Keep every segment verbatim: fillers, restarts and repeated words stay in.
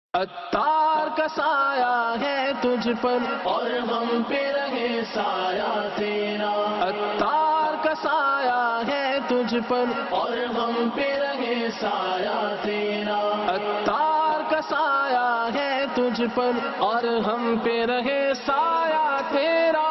عطار کا سایہ ہے تجھ پر اور ہم پہ رہے سایہ تیرا. عطار کا سایہ ہے تجھ پر اور ہم پہ رہے سایہ تیرا. عطار کا سایہ ہے تجھ پر اور ہم پہ رہے سایہ تیرا.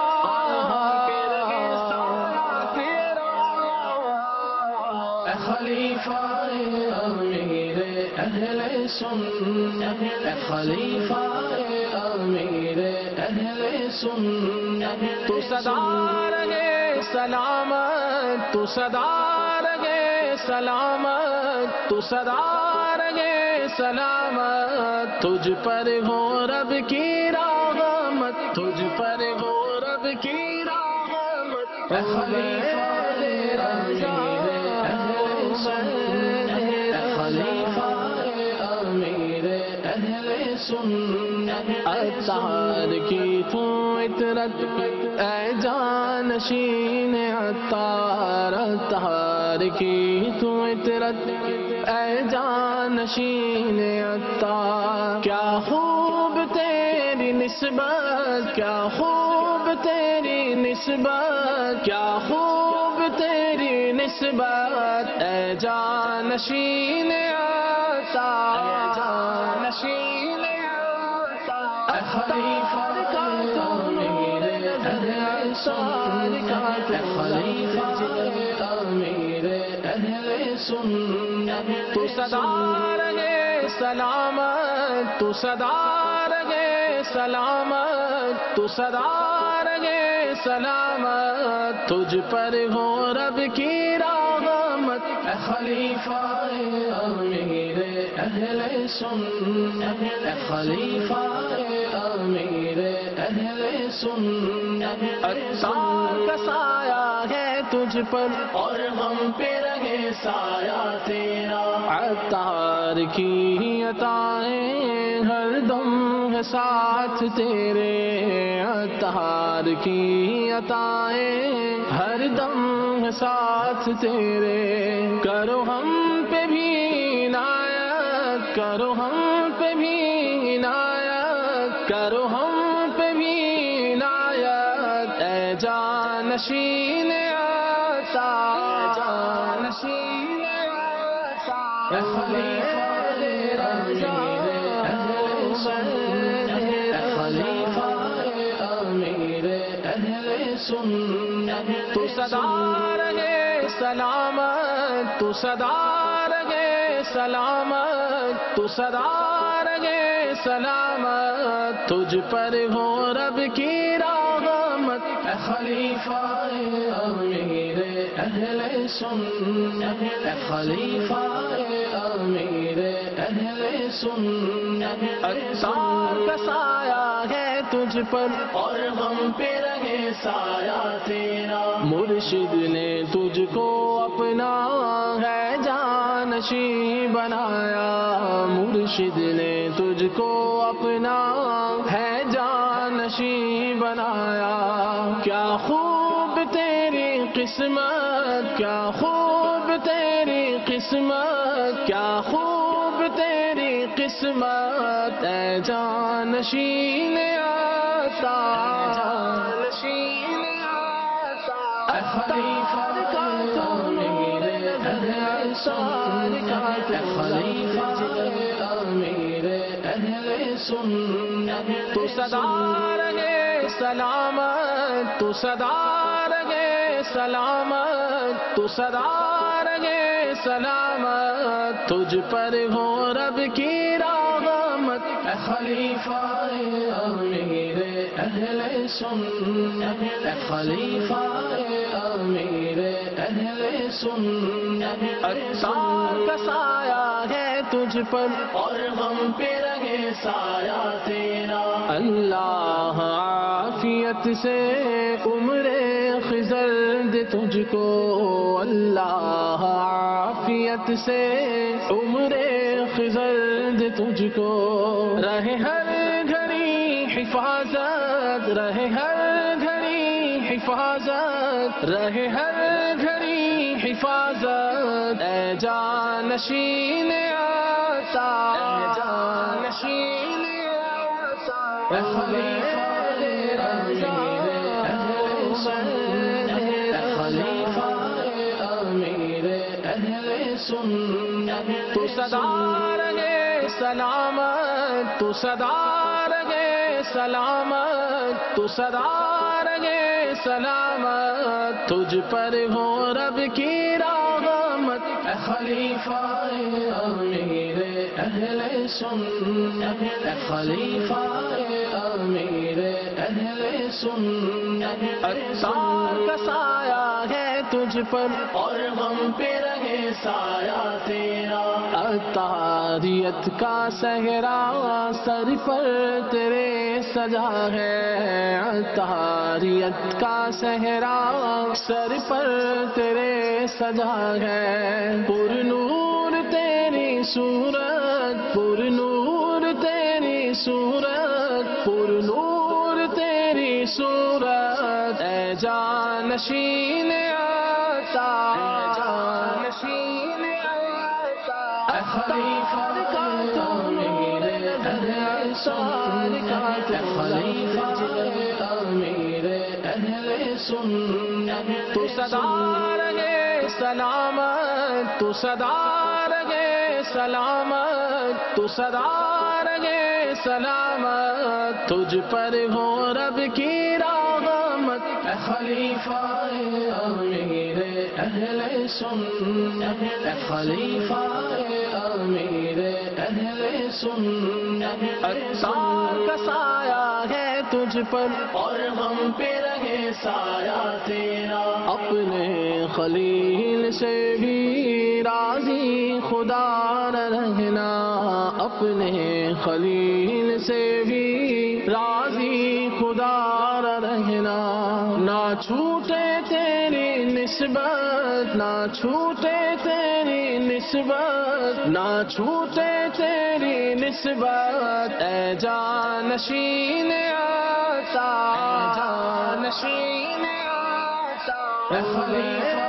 اے خلیفہ امیر اہل سنت، اے خلیفہ امیر اہل سنت. تو صدا رہے سلامت، تو صدا رہے سلامت، تو صدا رہے سلامت. تجھ پر ہو رب کی رحمت، تجھ پر ہو رب کی رحمت. اے خلیفہ امیر اہل سنت، اے خلیفہ امیر اہل سنت. عطار کی تو عطرت اے جانشین عطار، عطار کی تو عطرت اے جانشین عطار. کیا خوب تیری نسبت، کیا خوب تیری نسبت، کیا خوب تیری نسبت اے جانشین عطار، اے جانشین عطار. اے خلیفہ امیر اہل سنت، اے خلیفہ امیر اہل سنت. تو صدا رہے سلامت، تو صدا رہے سلامت، تو صدا رہے سلامت. تجھ پر ہو رب کی رحمت. اے خلیفہ امیر اہل سنت، اے خلیفہ امیر اہل سنت. عطار کا سایہ ہے تجھ پر اور ہم پہ رہے سایہ تیرا. عطار کی عطائیں ہر دم ہے ساتھ تیرے، عطار کی عطائیں ہر دم ہے ساتھ تیرے. کرو ہم پہ بھی عنایت، کرو ہم پہ بھی عنایت، کرو ہم پہ بھی عنایت اے جانشین عطار، اے جانشین عطار. اے خلیفہ امیر اہل سنت، اے خلیفہ امیر اہل سنت. تو صدا رہے سلامت، تو صدا رہے سلامت، تو صدا رہے سلامت. تجھ پر ہو رب کی رحمت. اے خلیفہ امیر اہل سنت، اے خلیفہ امیر اہل سنت. عطار کا سایہ ہے تجھ پر اور ہم پہ رہے سایہ تیرا. مرشد نے تجھ کو اپنا ہے جانشین بنایا، مرشد نے تجھ کو اپنا ہے جانشین بنایا. کیا خوب تیری قسمت، کیا خوب تیری قسمت، کیا خوب تیری قسمت اے جانشین عطار، جانشین عطار. اے خلیفہ امیر اہل سنت، اے خلیفہ امیر اہل سنت. تو صدا رہے سلامت، تو صدا رہے سلامت، تو صدا رہے سلامت. تجھ پر ہو رب کی رحمت. اے خلیفہ امیر اہل سنت، اے خلیفہ امیر اہل سنت. عطار کا سایہ ہے تجھ پر اور ہم پہ رہے سایہ تیرا. اللہ عافیت سے عمر خضر دے تجھ کو، اللہ عافیت سے عمر خضر دے تجھ کو. رہے ہر گھڑی حفاظت، رہے ہر گھڑی حفاظت، رہے ہر گھڑی حفاظت اے جانشین عطار، اے جانشین اے خلیفہ امیر اہل سنت، اے خلیفہ امیر اہل سنت، تو سدا رہے سلامت، تو سدا رہے سلامت، تو سدا رہے سلامت، تجھ پر ہو رب کی رحمت۔ اے خلیفہ امیر اہل سنت، اے خلیفہ امیر اہل سنت، عطار کا سایہ ہے تجھ پر اور ہم پہ رہے سایہ تیرا، عطاریت کا صحرا سر پر تیرے سجا ہے، عطاریت کا صحرا سر پر تیرے سجا ہے، پر نور تیری صورت، پر نور تیری صورت، پر نور تیری صورت، اے جانشین عطا، جانشین عطا، اے خلیفہ امیر اہل سنت، اے خلیفہ امیر اہل سنت، تو سدا رہے سلامت، تو سدا رہے سلامت، تو سدا رہے سلامت، تجھ پر ہو رب کی رحمت۔ اے خلیفہ امیر اہل سنت، اے خلیفہ امیر اہل سنت، عطار کا سایہ ہے تجھ پر اور ہم پہ رہے سایہ تیرا، اپنے خلیل سے بھی راضی خدا نہ رہنا، اپنے خلیل سے بھی راضی خدا نہ رہنا، نہ چھوٹے تیری نسبت، نہ چھوٹے تیری نسبت، نہ چھوٹے تیری نسبت، اے جانشین عطا، جانشین عطا، اے خلیفہ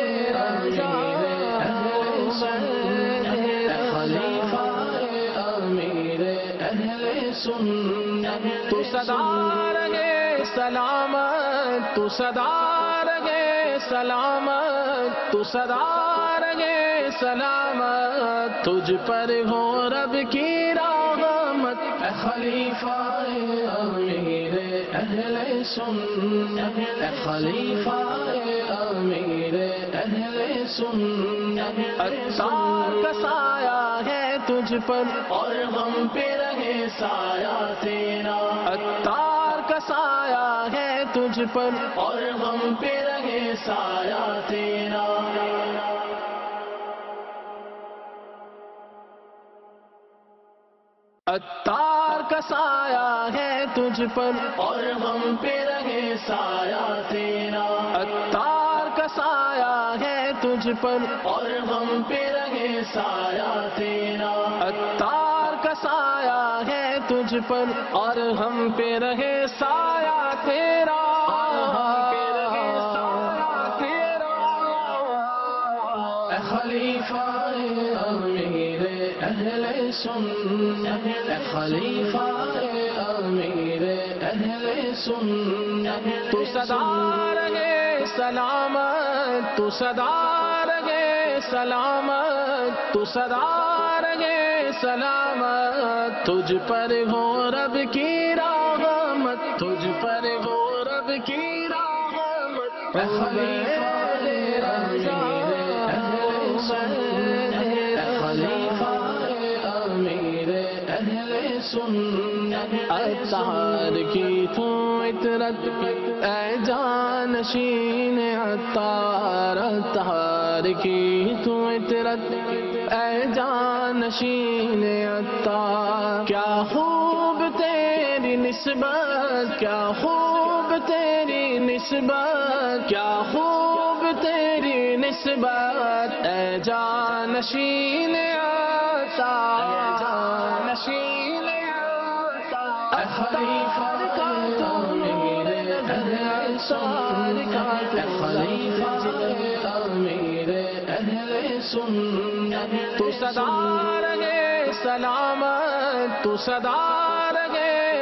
امیر اہل سنت، اے خلیفہ امیر اہل سنت، تو سدا رہے سلامت، تو سدا رہے سلامت، تو سدا رہے سلامت، تجھ پر ہو رب کی رحمت۔ اے خلیفہ امیر اہل سنت، اے خلیفہ امیر اہل سنت، عطار کا سایہ ہے تجھ پر اور ہم پہ رہے سایہ تیرا، عطار کا سایہ ہے تجھ پر اور ہم پہ رہے سایہ تیرا۔ عطار کا سایہ ہے تجھ پر اور ہم پہ رہے سایہ تیرا، عطار کا سایہ ہے تجھ پر اور ہم پہ رہے سایہ تیرا، عطار کا سایہ ہے تجھ پر اور ہم پہ رہے سایہ تیرا، اے خلیفہ امیر اہل سنت، اے خلیفہ امیر اہل سنت، تو سدا رہے سلامت، تو سدا رہے سلامت، تو سدا رہے سلامت، تجھ پر ہو رب کی رحمت، تجھ پر ہو رب کی رحمت۔ اے خلیفہ امیر اہل سنت، اے خلیفہ امیر اہل سنت، عطار کی تو عطرت اے جانشین عطار، عطار کی تو عطرت اے جانشین عطار، کیا خوب تیری نسبت، کیا خوب تیری نسبت، کیا خوب تیری نسبت، اے جانشین عطار، جانشین عطار، اے خلیفہ امیر اہل سنت، اے خلیفہ امیر اہل سنت، تو سدا رہے سلامت، تو سدا رہے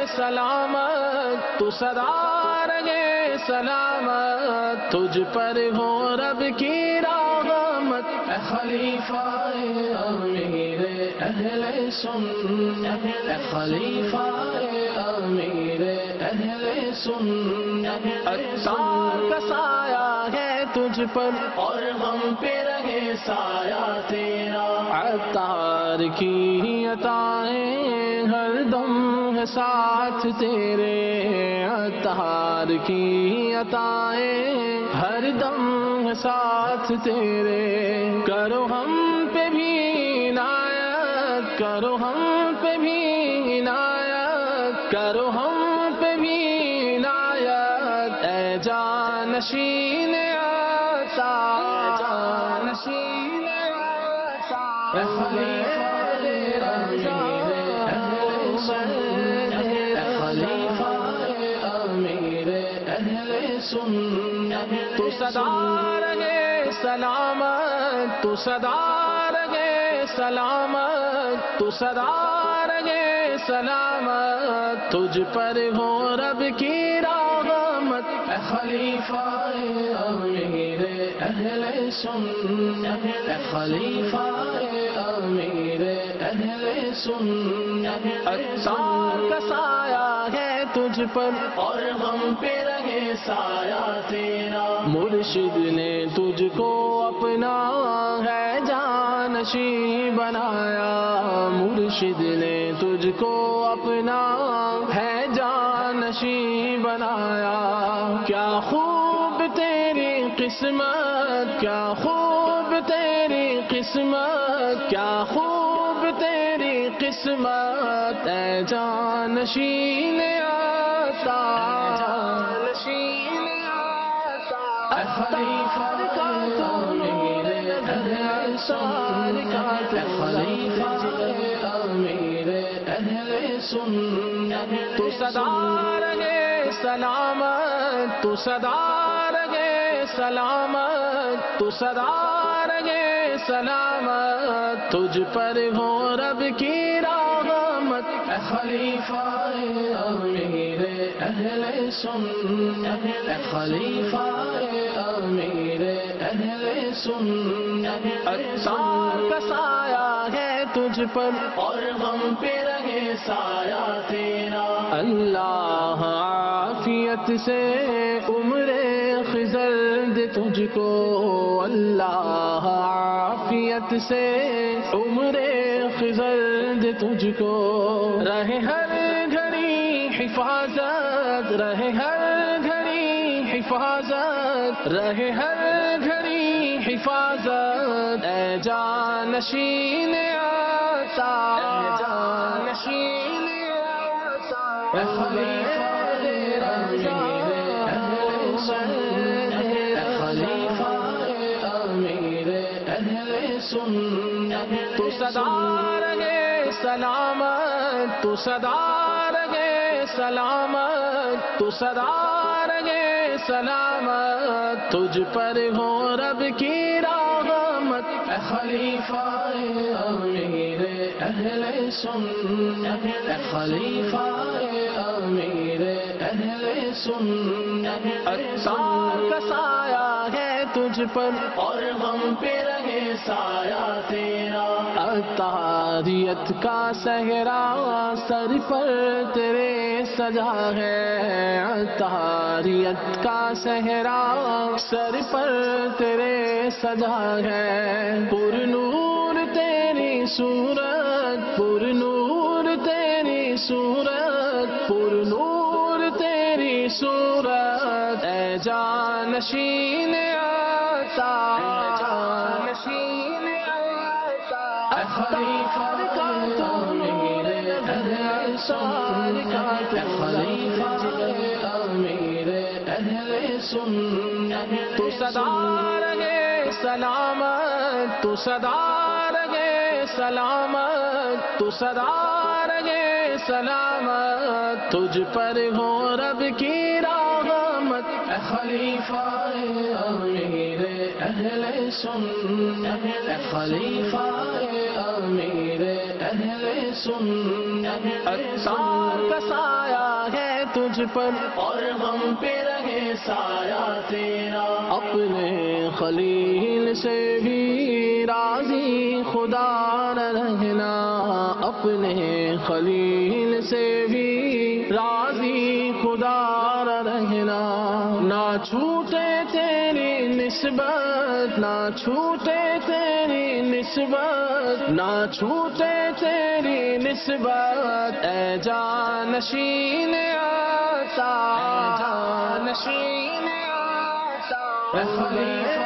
سلامت تو سدا رہے سلامت تجھ پر ہو رب کی رحمت اے خلیفہ امیر اہل سنت اے خلیفہ امیر اہل سنت عطار کا سایہ ہے تجھ پر اور ہم پہ رہے سایہ تیرا عطار کی عطائیں ہر دم ہے ساتھ تیرے عطار کی عطائیں ہر دم ہے ساتھ تیرے کرو ہم پہ بھی عنایت کرو ہم پہ بھی عنایت کرو ہم پہ بھی عنایت اے جانشین عطار جانشین عطار اے خلیفہ امیر اہل سنت اے خلیفہ امیر اہل سنت تو سدا رہے سلامت تو سدا رہے سلامت تو سدا رہے سلامت تجھ پر ہو رب کی رحمت اے خلیفہ امیر اہل سنت اے خلیفہ امیر اہل سنت عطار کا سایہ ہے تجھ پر اور ہم پہ رہے سایہ تیرا مرشد نے تجھ کو اپنا ہے جانشیں بنایا مرشد نے تجھ کو اپنا ہے جانشیں بنایا کیا خوب تیری قسمت کیا خوب تیری قسمت کیا خوب تیری قسمت اے جانشین عطار جانشین عطار اے خلیفہ امیر اہل سنت اے خلیفہ امیر اہل سنت تو سدا رہے سلامت تو سدا رہے سلامت تو سدا رہے سلامت تجھ پر ہو رب کی رحمت اے خلیفہ امیر اہل سنت اے خلیفہ امیر اہل سنت عطار کا سایہ ہے تجھ پر اور ہم پہ رہے سایہ تیرا اللہ عافیت سے عمر خضر دے تجھ کو اللہ عافیت سے عمر خضر دے تجھ کو رہے ہر گھڑی حفاظت رہے ہر گھڑی حفاظت رہے ہر گھڑی حفاظت اے جانشین عطار جانشین عطار اے خلیفہ امیر اہل سنت اے خلیفہ امیر اہل سنت تو سدا رہے سلامت تو سدا رہے سلامت تو سدا رہے سلامت تجھ پر ہو رب کی رحمت اے خلیفہ امیر اہل سنت اے خلیفہ امیر اہل سنت عطار کا سایہ ہے تجھ پر اور ہم پہ رہے سایہ تیرا عطاریت کا صحرا سر پر تیرے سجا ہے عطاریت کا صحرا سر پر تیرے سجا ہے پر نور تیری صورت پر نور تیری صورت پر نور تیری صورت اے جانشین عطار جانشین عطار اے خلیفہ امیر اہل سنت اے خلیفہ امیر اہل سنت تو سدا رہے سلامت تو سدا رہے سلامت تو سدا رہے سلامت تجھ پر ہو رب کی رحمت اے خلیفہ امیر اہل سنت اے خلیفہ امیر اہل سنت عطار کا سایہ تجھ پر اور ہم پہ رہے سایہ تیرا. اپنے خلیل سے بھی راضی خدا نہ رہنا، اپنے خلیل سے بھی راضی خدا نہ رہنا. نہ چھوٹے تیری نسبت، نہ چھوٹے تیری نسبت، نہ چھوٹے تیری نسبت، اے جانشین عطا، جانشین عطا. اے خلیفہ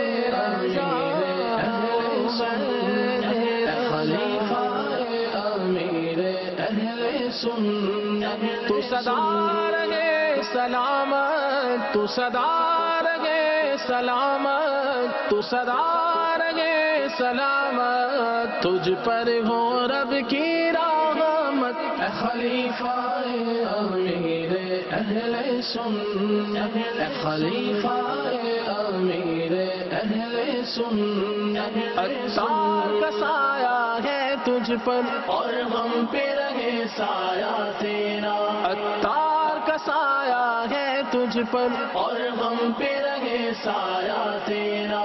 امیر اہل سنت، تو سدا رہے سلامت، تو سدا رہے سلامت، تو سدا رہے سلامت، تجھ پر ہو رب کی رحمت. اے خلیفہ امیر اہل سنت، اے خلیفہ امیر اہل سنت. عطار کا سایہ ہے تجھ پر اور ہم پہ رہے سایہ تیرا. عطار کا سایہ ہے تجھ پر اور ہم پہ رہے سایہ تیرا.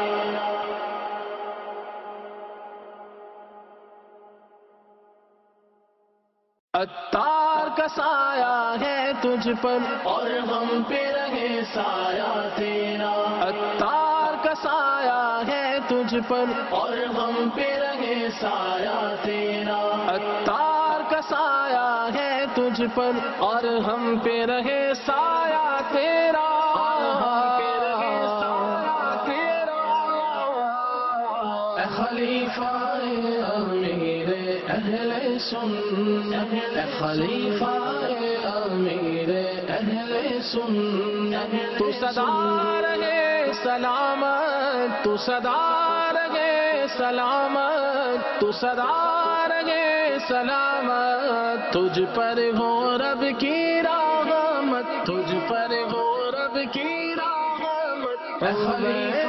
عطار کا سایہ ہے تجھ پر اور ہم پہ رہے سایہ تیرا. عطار کا سایہ ہے تجھ پر اور ہم پہ رہے سایہ تیرا. عطار کا سایہ ہے تجھ پر اور ہم پہ رہے سایہ تیرا. اے خلیفہ امیر اہل سنت، اے خلیفہ امیر اہل سنت. تو سدا رہے سلامت، تو سدا رہے سلامت، تو سدا رہے سلامت، تجھ پر ہو رب کی رحمت، تجھ پر ہو رب کی رحمت. اے خلیفہ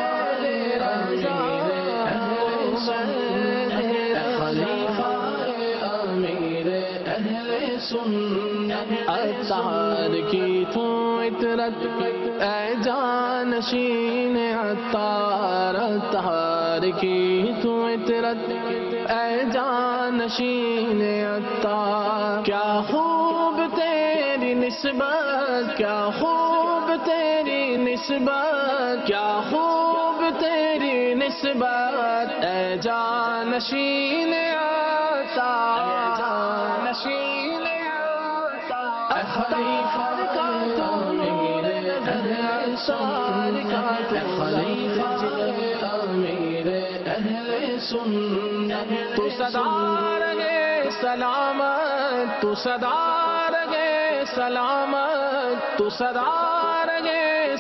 امیر اہل سنت. عطار کی تو عطرت اے جانشین عطار، عطار کی تو عطرت اے جانشین عطار. کیا خوب تیری نسبت، کیا خوب تیری نسبت، کیا خوب تیری نسبت، اے جانشین عطار، جانشین عطار. اے خلیفہ امیر اہل سنت، اے خلیفہ امیر اہل سنت. تو سدا رہے سلامت، تو سدا رہے سلامت، تو سدا رہے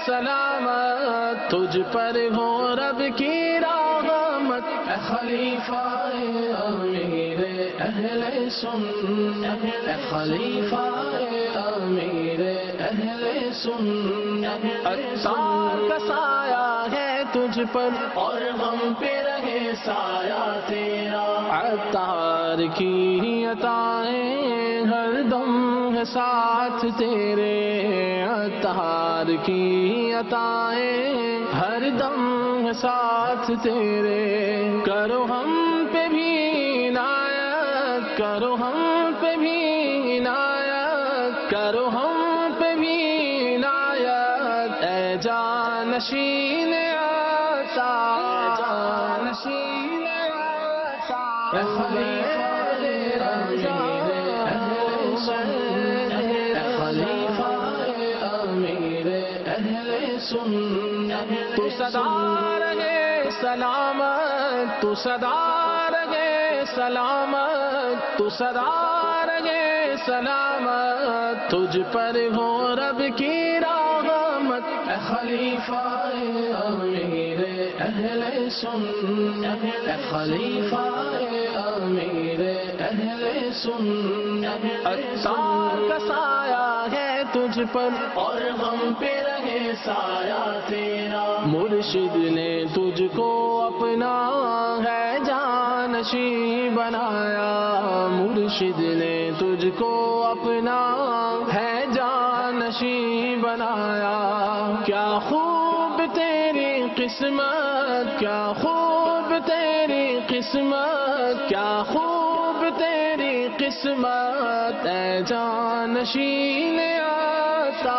سلامت، تجھ پر ہو رب کی رحمت. اے خلیفہ امیر اہل سنت، اے خلیفہ امیر اہل سنت. عطار کا سایہ ہے تجھ پر اور ہم پہ رہے سایہ تیرا. عطار کی عطائیں ہر دم ہے ساتھ تیرے، عطار کی عطائیں ہر دم ہے ساتھ تیرے. کرو ہم پہ بھی عنایت، کرو ہم پہ بھی عنایت، کرو ہم پہ بھی عنایت، اے جانشین عطا، جانشین عطا. اے خلیفہ امیر اہل سنت، اے خلیفہ امیر اہل سنت. تو سدا رہے سلامت، تو سدا رہے سلامت، تو سدا رہے سلامت، تجھ پر ہو رب کی رحمت. اے خلیفہ امیر اہل سنت، اے خلیفہ امیر اہل سنت. عطار کا سایہ ہے تجھ پر اور ہم پہ رہے سایہ تیرا. مرشد نے تجھ کو اپنا ہے جان جانشین بنایا، مرشد نے تجھ کو اپنا ہے جانشین بنایا. کیا خوب تیری قسمت، کیا خوب تیری قسمت، کیا خوب تیری قسمت، اے جانشین آتا،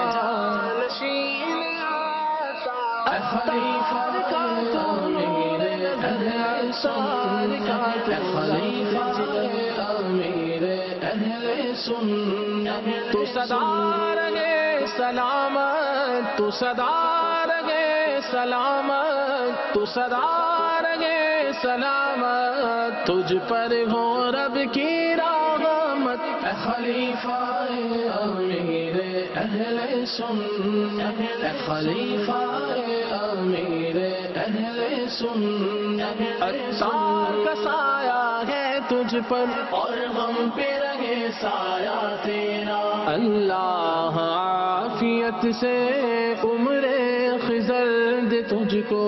جانشین آتا. اے خلیفہ امیر اہل سنت، اے خلیفہ امیر اہل سنت. تو سدا رہے سلامت، تو سدا رہے سلامت، تو سدا رہے سلامت، تجھ پر ہو رب کی رحمت. اے خلیفہ امیر اہل سنت، اے خلیفہ امیر اہل سنت. عطار کا سایہ ہے تجھ پر اور غم پہ رہے سایہ تیرا. اللہ عافیت سے عمر خضر دے تجھ کو،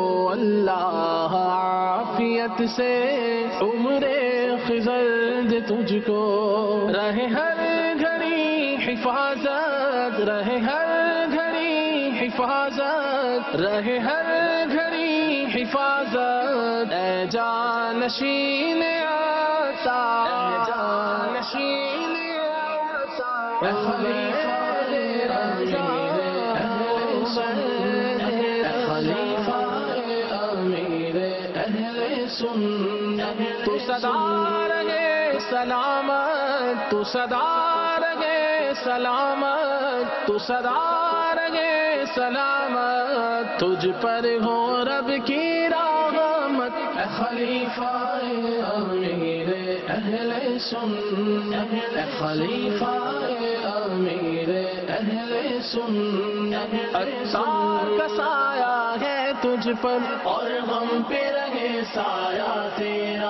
اللہ عافیت سے عمر خضر دے تجھ کو. رہے ہر گھڑی حفاظت، رہے ہر گھڑی حفاظت، رہے ہر گھڑی حفاظت، اے جانشین آتا، اے جانشین آتا. اے خلیفہ امیر اہل سنت، اے خلیفہ امیر اہل سنت. تو سدا رہے سلامت، تو سدا رہے سلامت، تو سدا رہے سلامت، تجھ پر ہو رب کی رحمت. اے خلیفہ امیر اہل سنت، اے خلیفہ امیر اہل سنت. عطار کا سایہ ہے تجھ پر اور غم پہ رہے سایہ تیرا.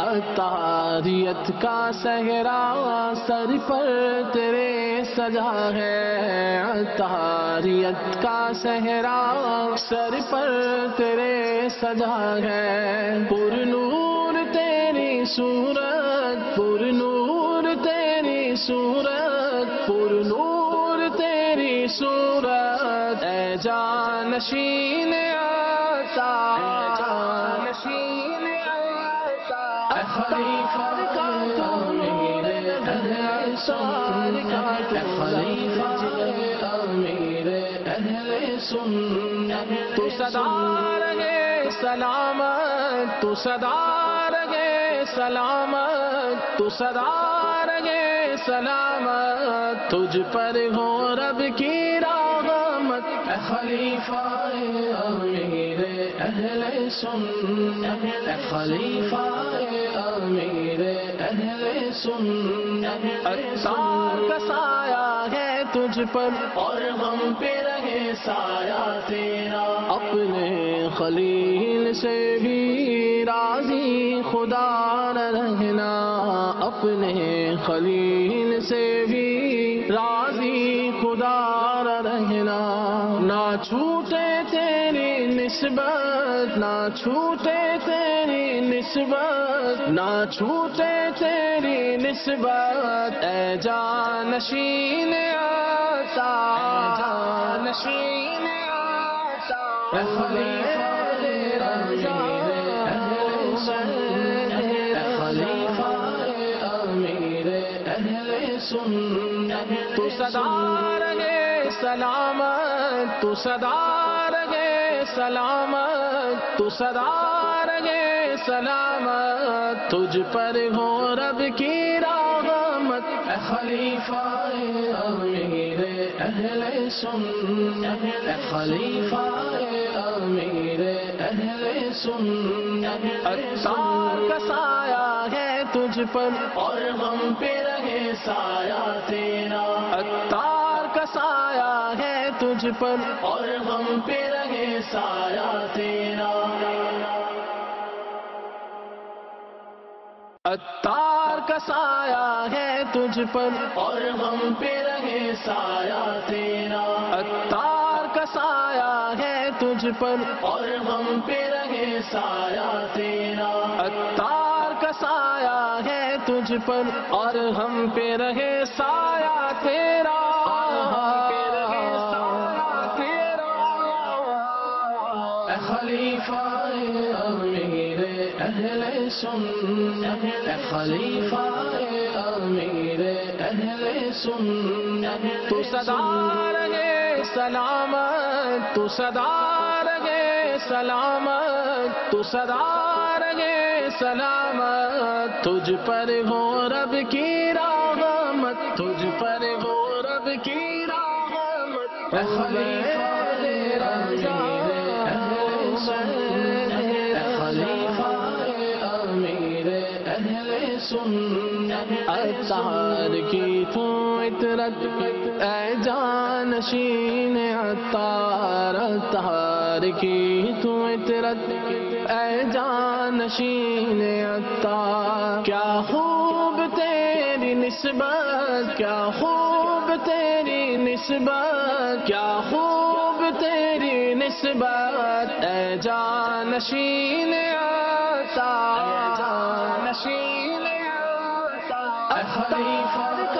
عطاریت کا صحرا سر پر تیرے سجا ہے، عطاریت کا صحرا سر پر تیرے سجا ہے. پر نور تیری صورت، پر نور تیری صورت، پر نور تیری صورت، اے جانشین آتا، اے جانشین آتا. اے خلیفہ امیر اہل سنت، اے خلیفہ امیر اہل سنت. تو سدا رہے سلامت، تو سدا رہے سلامت، تو سدا رہے سلامت، تجھ پر ہو رب کی رحمت. اے خلیفہ امیر اہل سنت، اے خلیفہ امیر اہل سنت. عطار کا سایہ ہے تجھ پر اور غم پہ رہے سایہ تیرا. اپنے خلیل سے بھی راضی خدا نہ رہنا، اپنے خلیل سے بھی راضی خدا نہ رہنا. نہ چھوٹے تیری نسبت، نہ چھوٹے تیری نسبت، نہ چھوٹے تیری نسبت، اے جانشین آتا، جانشین آتا. اے خلیفہ امیر اہل سنت، اے خلیفہ امیر اہل سنت. تو سدا رہے سلامت، تو سدا رہے سلامت، تو سدا رہے سلامت، تجھ پر ہو رب کی رحمت. اے خلیفہ امیر اہل سنت، اے خلیفہ امیر اہل سنت. عطار کا سایہ ہے تجھ پر اور غم پہ رہے سایہ تیرا. عطار کا سایہ ہے تجھ پر اور غم پہ رہے سایہ تیرا. عطار کا سایہ ہے تجھ پر اور غم پہ رہے سایہ تیرا. عطار کا سایہ ہے تجھ پر اور ہم پہ رہے سایہ تیرا، عطار کا سایہ ہے تجھ پر اور ہم پہ رہے سایہ تیرا، اے خلیفہ امیر اہل سنت، اے خلیفہ امیر اہل سنت، تو سدا رہے سلامت، تو سدا رہے سلامت، تو سدا رہے سلامت، تجھ پر ہو رب کی رحمت، تجھ پر ہو رب کی رحمت، اے خلیفہ امیر اہل سنت، اے خلیفہ امیر اہل سنت، عطار کی تو عطرت اے جانشین عطار، عطار کی تو عطرت اے جانشین عطار، کیا خوب تیری نسبت، کیا خوب تیری نسبت، کیا خوب تیری نسبت اے جانشین عطار، جانشین اے خلیفہ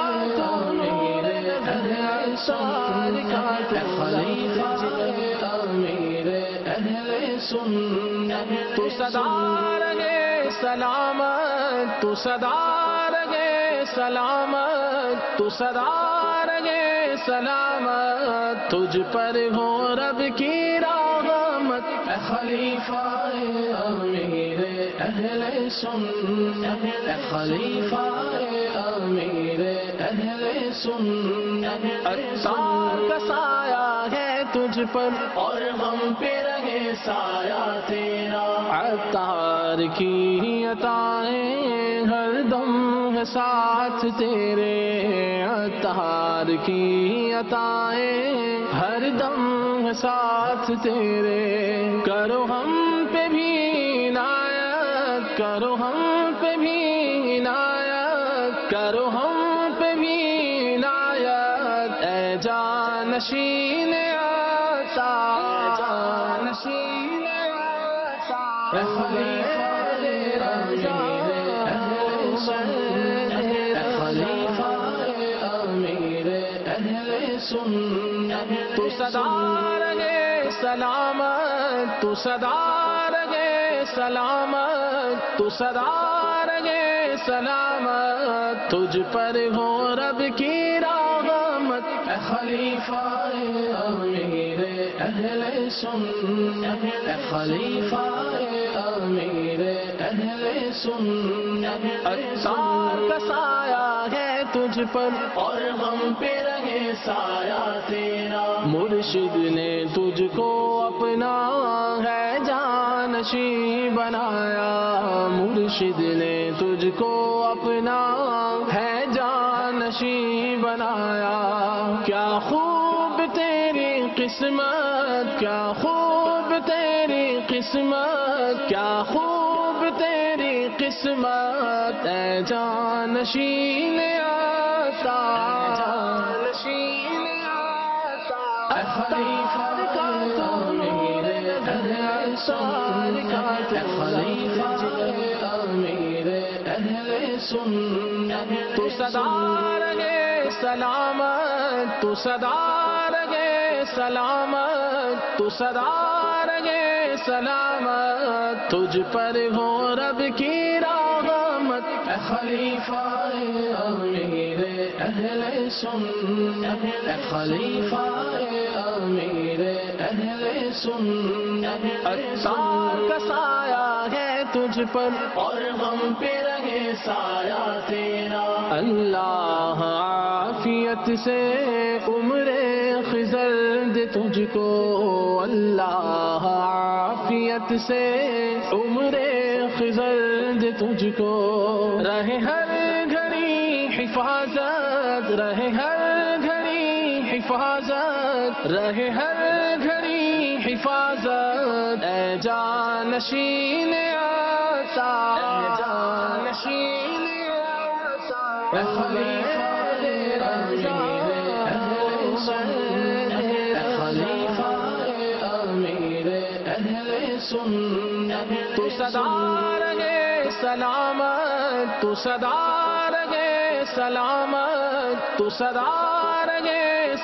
امیر اہل سنت، اے خلیفہ امیر اہل سنت، تو سدا رہے سلامت، تو سدا رہے سلامت، تو سدا رہے سلامت، تجھ پر ہو رب کی رحمت، اے خلیفہ امیر اہل سنت، اے خلیفہ امیر اہل سنت، عطار کا سایہ ہے تجھ پر اور ہم پہ رہے سایہ تیرا، عطار کی عطائیں ہر دم ہے ساتھ تیرے، عطار کی عطائیں ہر دم ہے ساتھ تیرے، کرو ہم پہ بھی عنایت، کرو ہم پہ بھی عنایت، کرو ہم پہ بھی عنایت اے جانشین عطار، جانشین اے خلیفہ امیر اہل سنت، اے خلیفہ امیر اہل سنت، تو سدا رہے سلامت، تو سدا رہے سلامت، تو سدا رہے سلامت، تجھ پر ہو رب کی رحمت، اے خلیفہ امیر اہل سنت، اے خلیفہ امیر اہل سنت، عطار کا سایہ ہے تجھ پر اور ہم پہ رہے سایہ تیرا، مرشد نے تجھ کو اپنا ہے جانشین بنایا، مرشد نے تجھ کو اپنا ہے جانشین بنایا، کیا خوب تیری قسمت، کیا خوب تیری قسمت، کیا خوب تیری قسمت اے جانشین عطار، جانشین اے خلیفہ امیر اہل سنت، اے خلیفہ امیر اہل سنت، تو سدا رہے سلامت، تو سدا رہے سلامت، تو سدا رہے سلامت، تجھ پر ہو رب کی رحمت، اے خلیفہ امیر اہل سنت، اے خلیفہ امیر اہل سنت، عطار کا سایہ ہے تجھ پر اور ہم پہ رہے سایہ تیرا، اللہ عافیت سے عمر خضر دے تجھ کو، اللہ عافیت سے عمر خضر دے تجھ کو، رہے ہر گھڑی حفاظت، رہے ہر گھڑی حفاظت، رہے ہر گھڑی حفاظت اے جانشین عطار، اے جانشین عطار، اے خلیفہ امیر اہل سنت، اے خلیفہ سنت تو سدا رہے سلامت، تو سدا رہے سلامت، تو سدا رہے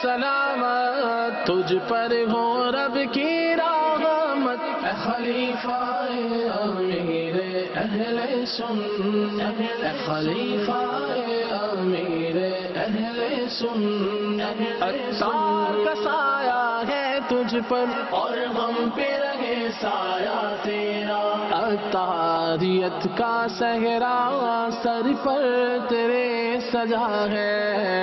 سلامت، تجھ پر ہو رب کی رحمت۔ اے خلیفہ امیر اہل سنت، اے خلیفہ امیر اہل سنت، عطار کا سایہ ہے تجھ پر اور غم پہ رہے سایہ تیرا، عطاریت کا صحرا سر پر تیرے سجا ہے،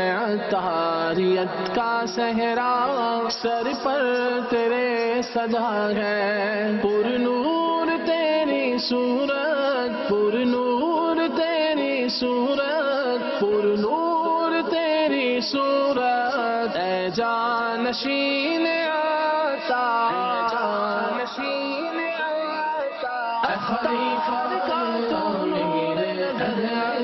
عطاریت کا صحرا سر پر تیرے سجا ہے، پر نور تیری صورت، پر نور تیری صورت، پر نور تیری صورت، اے جانشین عطا، جانشین عطا، اے خلیفہ امیر اہل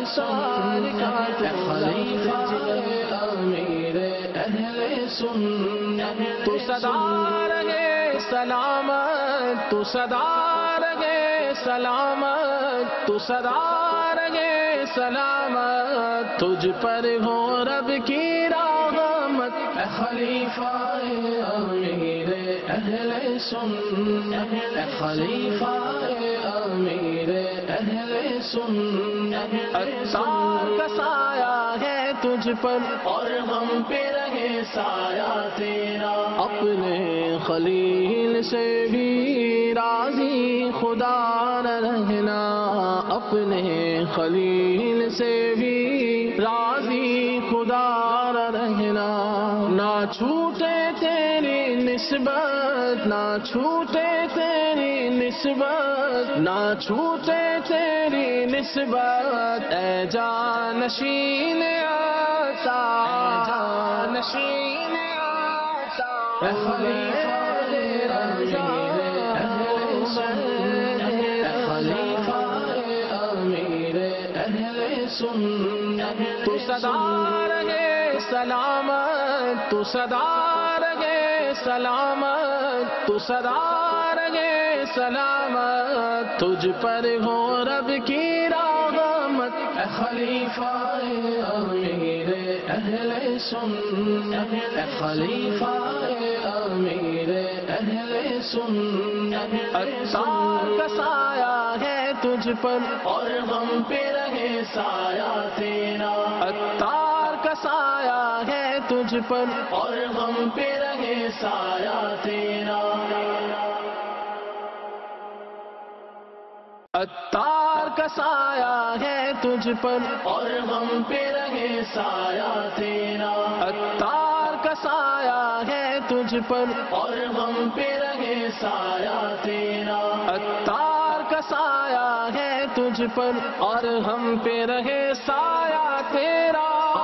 سنت، اے خلیفہ امیر اہل سنت، تو سدا رہے سلامت، تو سدا رہے سلامت، تو سدا رہے سلامت، تجھ پر ہو رب کی رحمت۔ اے خلیفہ امیر اہل سنت، اے خلیفہ امیر اہل سنت، عطار کا سایہ ہے تجھ پر اور غم پہ رہے سایہ تیرا، اپنے خلیل سے بھی راضی خدا نہ رہنا، اپنے خلیل سے بھی راضی خدا نہ رہنا، نہ چھوٹے تیری نسبت، نہ چھوٹے تیری نسبت، نہ چھوٹے تیری نسبت، اے جانشین عطا، جانشین عطا، اے خلیفہ امیر اہل سنت، اے خلیفہ امیر اہل سنت، تو سدا رہے سلامت، تو سدا رہے سلامت، تو سدا رہے سلامت، تجھ پر ہو رب کی رحمت۔ اے خلیفہ امیر اہل سنت، اے خلیفہ امیر اہل سنت، عطار کا سایہ ہے تجھ پر اور غم پہ رہے سایہ تیرا، عطار کا سایہ ہے تجھ پر اور غم پہ رہے سایہ تیرا، عطار کا سایہ ہے تجھ پر اور غم پہ رہے سایہ تیرا، عطار کا سایہ ہے تجھ پر اور غم پہ رہے سایہ تیرا، عطار کا سایہ ہے تجھ پر اور ہم پہ رہے سایہ تیرا،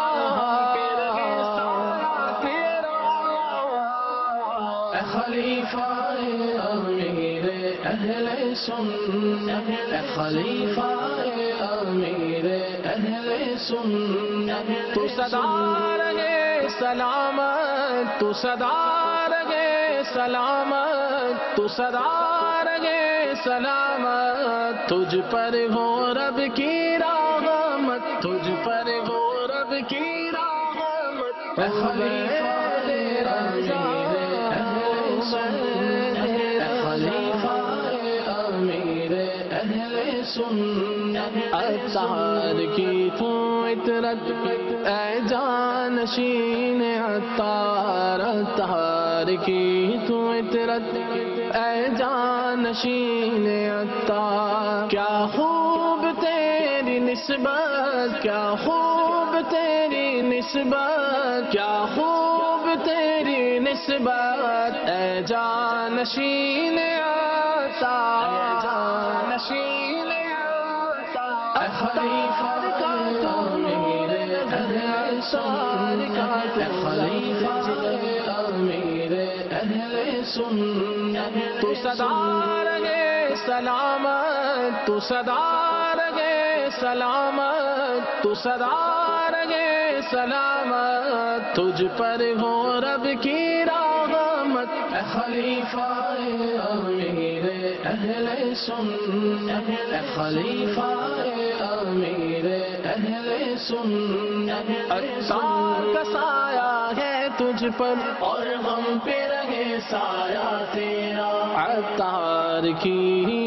اے خلیفہ امیر اہل سنت، اے خلیفہ امیر اہل سنت، تو سدا رہے سلامت، تو سدا رہے سلامت، تو سدا رہے سلامت، تجھ پر ہو رب کی رحمت، تجھ پر ہو رب کی رحمت۔ اے خلیفہ امیر اہل سنت، اے خلیفہ امیر اہل سنت، عطار کی تو عطرت اے جانشین عطار، عطار کی تو عطرت اے جانشین عطار، کیا خوب تیری نسبت، کیا خوب تیری نسبت، کیا خوب تیری نسبت، اے جانشین عطار، جانشین عطار، اے خلیفہ امیر اہل سنت، اے خلیفہ امیر اہل سنت، تو سدا رہے سلامت، تو سدا رہے سلامت، تو سدا رہے سلامت، تجھ پر ہو رب کی رحمت۔ رحمت اے خلیفہ امیر اہل سنت، اے خلیفہ امیر اہل سنت، عطار کا سایہ ہے تجھ پر اور ہم پہ رہے سایہ تیرا، عطار کی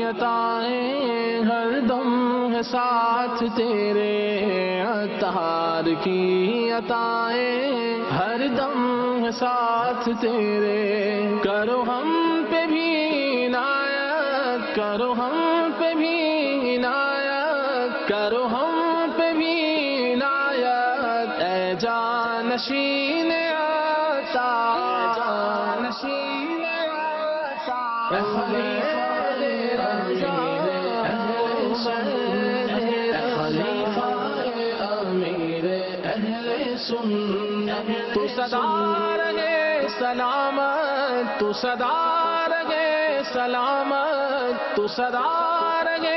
عطائیں ہر دم ہے ساتھ تیرے، عطار کی عطائیں ہر دم ہے ساتھ تیرے، کرو ہم پہ بھی عنایت، کرو ہم پہ بھی عنایت، کرو ہم پہ بھی عنایت، اے جانشین عطار، جانشین عطار، اے خلیفہ امیر اہل سنت، اے خلیفہ امیر اہل سنت، تو صدا رہے سلامت، تو صدا رہے سلامت، تو صدا رہے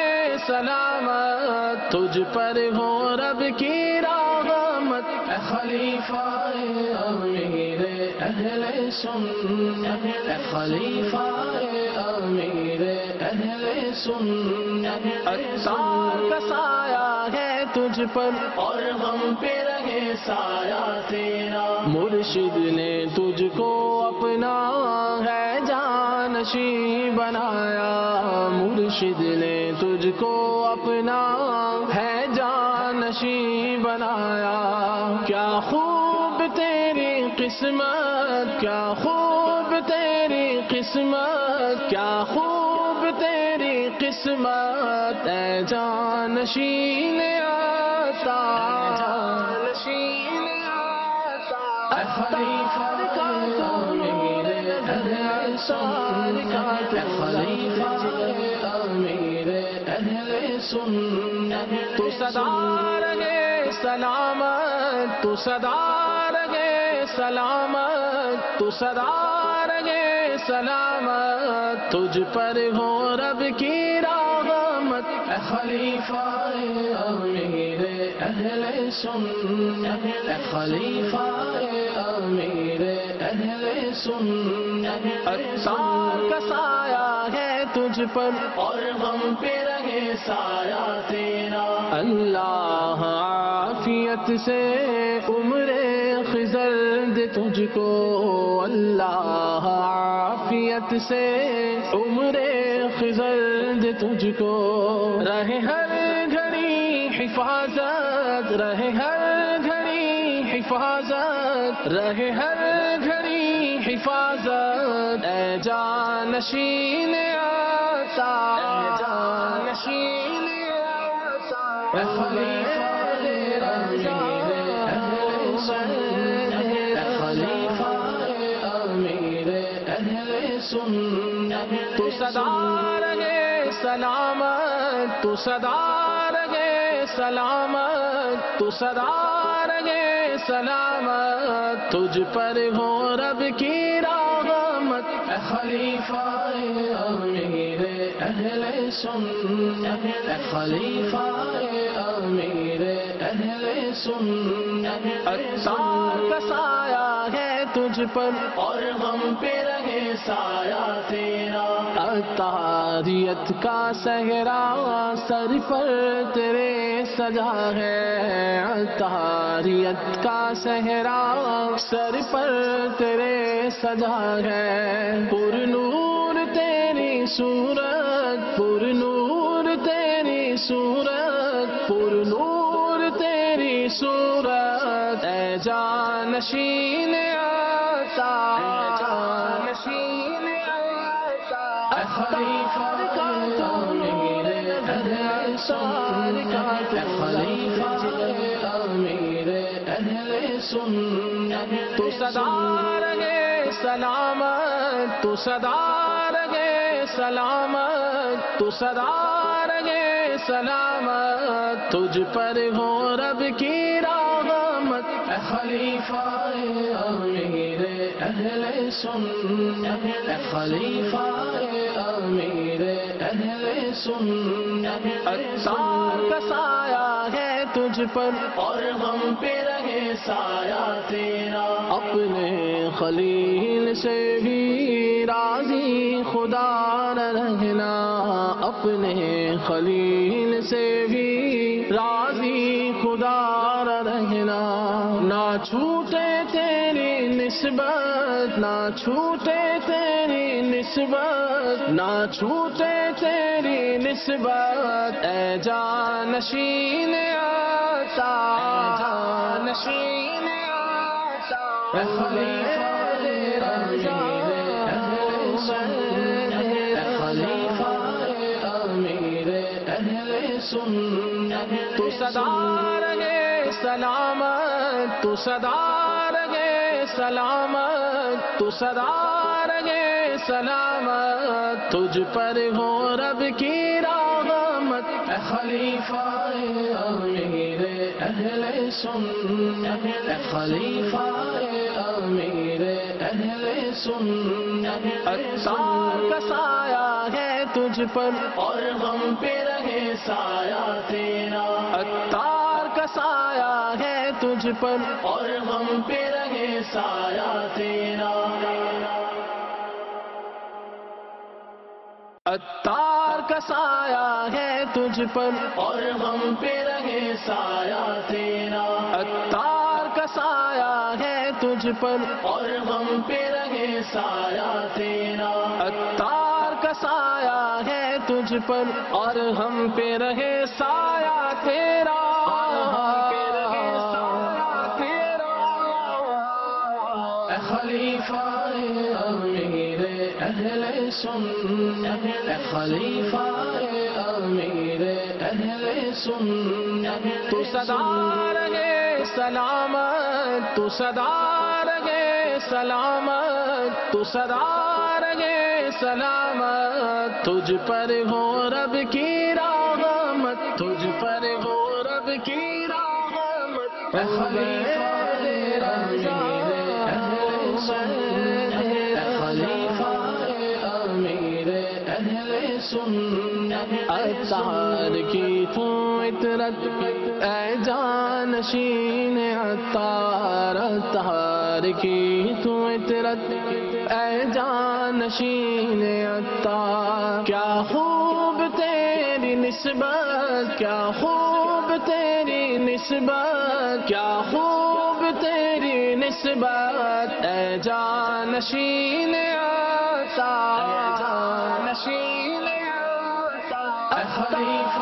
سلامت، تجھ پر ہو رب کی رحمت، اے خلیفہ امیر اہل سنت، اے خلیفہ امیر اہل سنت، عطار کا سایہ ہے تجھ پر اور ہم پہ رہے سایہ تیرا، مرشد نے تجھ کو اپنا ہے جانشین بنایا، مرشد نے تجھ کو اپنا ہے جانشین بنایا، کیا خوب تیری قسمت، کیا خوب تیری قسمت، کیا خوب تیری قسمت، اے جانشین عطار، جانشین عطار، اے خلیفہ امیر اہل سنت، اے خلیفہ امیر اہل سنت، تو صدا رہے سلامت، تو صدا رہے سلامت، تو صدا رہے سلامت، تجھ پر ہو رب کی رحمت، اے خلیفہ امیر اہل سنت، اے خلیفہ امیر اہل سنت، عطار کا سایہ ہے تجھ پر اور ہم پہ رہے سایہ تیرا، اللہ عافیت سے عمر خضر دے تجھ کو، اللہ عافیت سے عمر خضر دے تجھ کو، رہے ہر گھڑی حفاظت، رہے ہر گھڑی حفاظت، رہے ہر گھڑی حفاظت، اے جانشین عطار، اے جانشین عطار، اے خلیفہ امیر اہل سنت، اے خلیفہ امیر اہل سنت، تو صدا رہے سلامت، تو صدا رہے سلامت، تو صدا رہے سلامت، تجھ پر ہو رب کی رحمت، اے خلیفہ امیر اہل سنت، اے خلیفہ امیر اہل سنت، عطار کا سایہ ہے تجھ پر اور ہم پہ رہے سایہ تیرا، عطاریت کا صحرا سر پر تیرے سجا ہے، عطاریت کا صحرا سر پر تیرے سجا ہے، پر نور تیری صورت، پر نور تیری صورت، پر نور تیری صورت، اے جانشین عطار، اے جانشین عطار، اے خلیفہ امیر اہل سنت، اے خلیفہ امیر اہل سنت، تو صدا رہے سلامت، تو صدا رہے سلامت، تو صدا رہے سلامت، تجھ پر ہو رب کی رحمت، اے خلیفہ امیر اہل سنت، اے خلیفہ امیر اہل سنت، عطار کا سایہ ہے تجھ پر اور ہم پہ رہے سایہ تیرا. اپنے خلیل سے بھی راضی خدا رہنا، اپنے خلیل سے بھی راضی خدا رہنا. نہ چھوٹے تیری نسبت، نہ چھوٹے تیری نسبت، نہ چھوٹے تیری نسبت، اے جانشین عطا، جانشین عطا. اے خلیفہ تیرا امیر اہل سنت، اے خلیفہ امیر اہل سنت. تو سدا رہے سلامت، تو سدا رہے سلامت، تو سدا رہے سلامت، تجھ پر ہو رب کی رحمت. اے خلیفہ امیر اہل سنت، اے خلیفہ امیر اہل سنت. عطار کا سایہ ہے تجھ پر اور ہم پہ رہے سایہ تیرا. عطار کا سایہ ہے تجھ پر اور ہم پہ رہے سایہ تیرا. عطار کا سایہ ہے تجھ پر اور ہم پہ رہے سایہ تیرا. عطار کا سایہ ہے تجھ پر اور ہم پہ رہے سایہ تیرا. عطار کا سایہ ہے تجھ پر اور ہم پہ رہے سایہ تیرا. اے خلیفہ امیر اہل سنت، اے خلیفہ امیر اہل سنت. تو سدا رہے سلامت، تو سدا رہے سلامت، تو سدا رہے سلامت، تجھ پر ہو رب کی رحمت، تجھ پر ہو رب کی رحمت. اے خلیفہ تیرا امیر اہل سنت، اے خلیفہ امیر اہل سنت. عطار کی تو عطرت اے جانشین عطار، عطار کی تو عطرت اے جانشین عطار. کیا خوب تیری نسبت، کیا خوب تیری نسبت، کیا خوب تیری نسبت، اے جانشین عطار، جانشین عطار. اے خلیفہ